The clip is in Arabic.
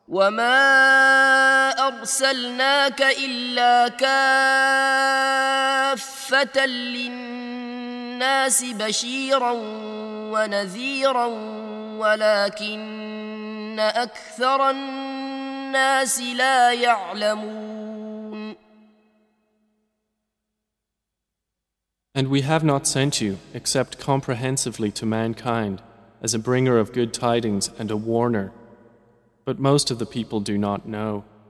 وما أرسلناك إلا كافة للناس بشيرا ونذيرا ولكن أكثر الناس لا يعلمون. And we have not sent you except comprehensively to mankind as a bringer of good tidings and a warner, but most of the people do not know.